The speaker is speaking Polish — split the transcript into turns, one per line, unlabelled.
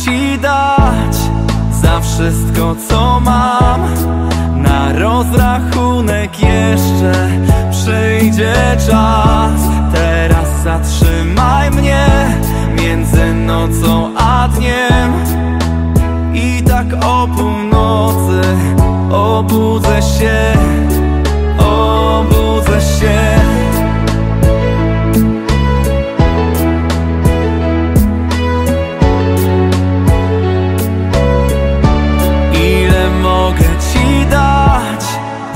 Ci dać za wszystko, co mam. Na rozrachunek jeszcze przyjdzie czas. Teraz zatrzymaj mnie między nocą a dniem. I tak o północy obudzę się.